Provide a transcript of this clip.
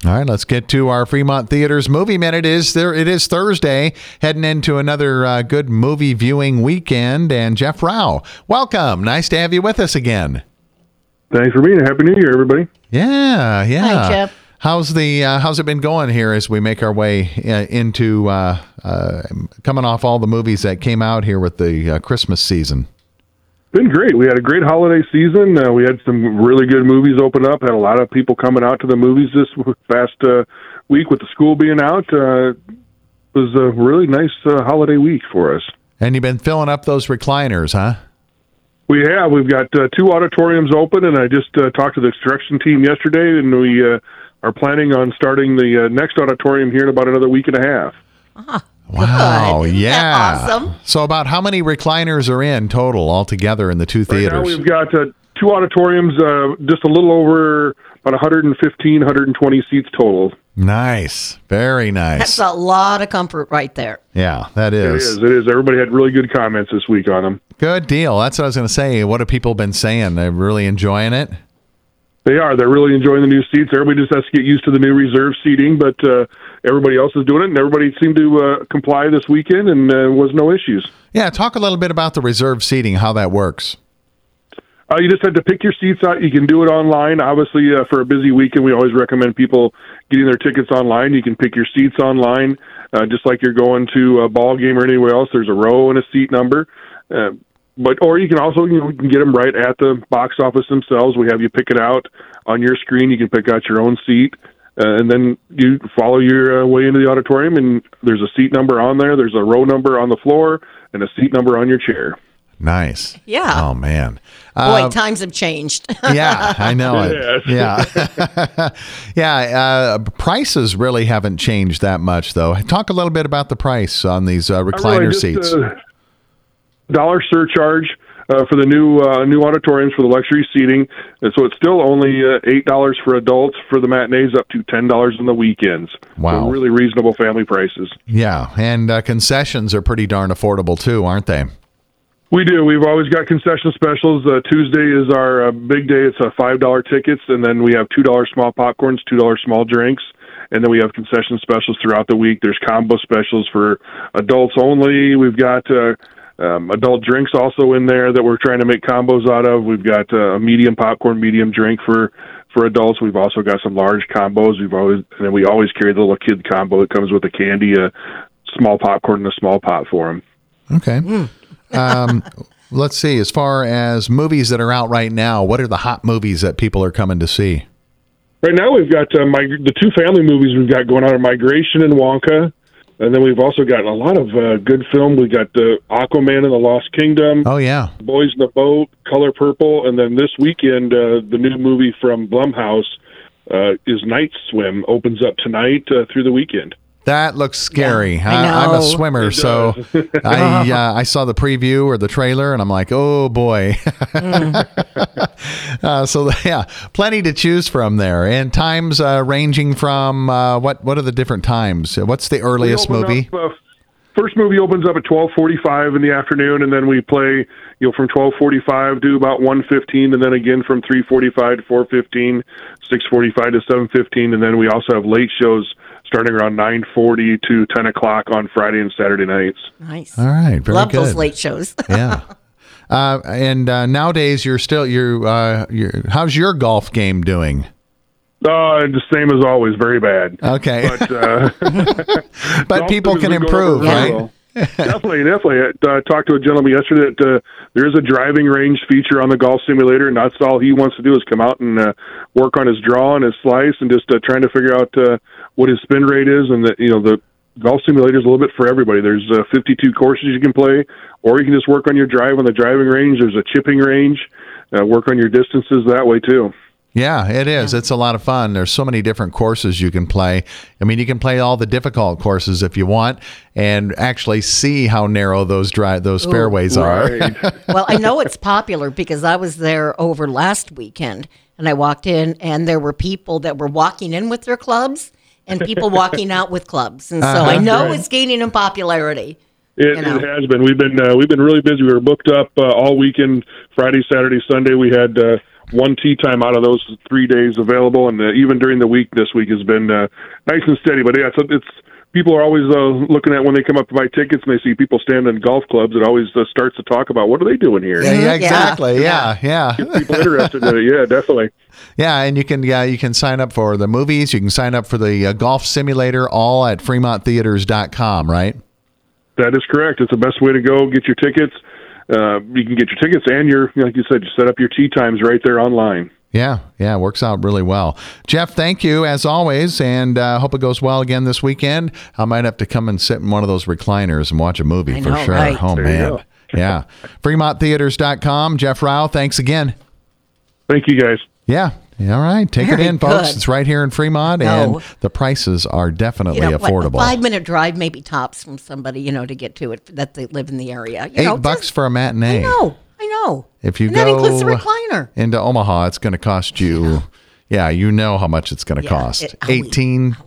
All right, let's get to our Fremont Theaters Movie Minute. It is Thursday, heading into another good movie viewing weekend. And Jeff Rao, welcome. Nice to have you with us again. Thanks for being here. Happy New Year, everybody. Yeah. Hi, Jeff. How's it been going here as we make our way into coming off all the movies that came out here with the Christmas season? Been great. We had a great holiday season. We had some really good movies open up. Had a lot of people coming out to the movies this past week with the school being out. It was a really nice holiday week for us. And you've been filling up those recliners, huh? We have. We've got 2 auditoriums open, and I just talked to the construction team yesterday, and we are planning on starting the next auditorium here in about another week and a half. Wow, Good. yeah. Awesome. So about how many recliners are in total altogether in the 2 theaters? Right now we've got 2 auditoriums, just a little over about 115, 120 seats total. Nice. Very nice. That's a lot of comfort right there. Yeah, that is. It is. Everybody had really good comments this week on them. Good deal. That's what I was going to say. What have people been saying? They're really enjoying it? They are. They're really enjoying the new seats. Everybody just has to get used to the new reserve seating, but everybody else is doing it, and everybody seemed to comply this weekend, and was no issues. Yeah, talk a little bit about the reserve seating, how that works. You just had to pick your seats out. You can do it online. Obviously, for a busy weekend, we always recommend people getting their tickets online. You can pick your seats online, just like you're going to a ball game or anywhere else. There's a row and a seat number. Or you can also, you can get them right at the box office themselves. We have you pick it out on your screen. You can pick out your own seat, and then you follow your way into the auditorium, and there's a seat number on there. There's a row number on the floor and a seat number on your chair. Nice. Yeah. Oh, man. Boy, times have changed. Yeah, I know it. Yes. Yeah. Prices really haven't changed that much, though. Talk a little bit about the price on these recliner seats. Dollar surcharge for the new auditoriums for the luxury seating, and so it's still only $8 for adults for the matinees, up to $10 on the weekends. Wow, so really reasonable family prices. Yeah, and concessions are pretty darn affordable too, aren't they? We do. We've always got concession specials. Tuesday is our big day. It's $5 tickets, and then we have $2 small popcorns, $2 small drinks. And then we have concession specials throughout the week. There's combo specials for adults only. We've got adult drinks also in there that we're trying to make combos out of. We've got a medium popcorn, medium drink for adults. We've also got some large combos. We always carry the little kid combo that comes with a candy, a small popcorn, and a small pop for them. Okay. Let's see. As far as movies that are out right now, what are the hot movies that people are coming to see? Right now we've got the 2 family movies we've got going on are Migration and Wonka. And then we've also got a lot of good film. We've got Aquaman and the Lost Kingdom. Oh, yeah. Boys in the Boat, Color Purple. And then this weekend, the new movie from Blumhouse is Night Swim, opens up tonight through the weekend. That looks scary. Yeah, I know. I'm a swimmer, so I saw the preview or the trailer, and I'm like, oh, boy. So, yeah, plenty to choose from there. And times ranging from, what are the different times? What's the earliest movie? First movie opens up at 12:45 in the afternoon, and then we play from 12:45 to about 1:15, and then again from 3:45 to 4:15, 6:45 to 7:15, and then we also have late shows starting around 9:40 to 10 o'clock on Friday and Saturday nights. Nice. All right, very Love good. those late shows. Yeah. And nowadays, how's your golf game doing? The same as always, very bad. Okay. But people can improve, right? Well. Definitely. I talked to a gentleman yesterday that there is a driving range feature on the golf simulator, and that's all he wants to do is come out and work on his draw and his slice, and just trying to figure out what his spin rate is. And the golf simulator is a little bit for everybody. There's 52 courses you can play, or you can just work on your drive on the driving range. There's a chipping range. Work on your distances that way too. Yeah, it is. It's a lot of fun. There's so many different courses you can play. I mean, you can play all the difficult courses if you want and actually see how narrow those fairways are. Right. Well, I know it's popular because I was there over last weekend, and I walked in, and there were people that were walking in with their clubs and people walking out with clubs. And so I know it's gaining in popularity. It has been. We've been really busy. We were booked up all weekend, Friday, Saturday, Sunday. We had one tee time out of those 3 days available, and even during the week, this week has been nice and steady. But yeah, it's people are always looking at when they come up to buy tickets and they see people standing in golf clubs. It always starts to talk about what are they doing here. Yeah, exactly. Yeah. Get people interested in it. Yeah, definitely. Yeah, and you can sign up for the movies. You can sign up for the golf simulator, all at FremontTheaters.com, right? That is correct. It's the best way to go. Get your tickets. You can get your tickets and like you said, you set up your tee times right there online. Yeah, it works out really well. Jeff, thank you as always, and hope it goes well again this weekend. I might have to come and sit in one of those recliners and watch a movie for sure. Right. Oh, there man. Yeah. FremontTheaters.com. Jeff Rao, thanks again. Thank you, guys. Yeah. All right. Take Very it in, folks. good. It's right here in Fremont, and the prices are definitely affordable. A 5-minute drive, maybe tops from somebody, to get to it that they live in the area. $8 for a matinee. I know. If you and go that includes the recliner. into Omaha, it's going to cost you, you know how much it's going to cost. 18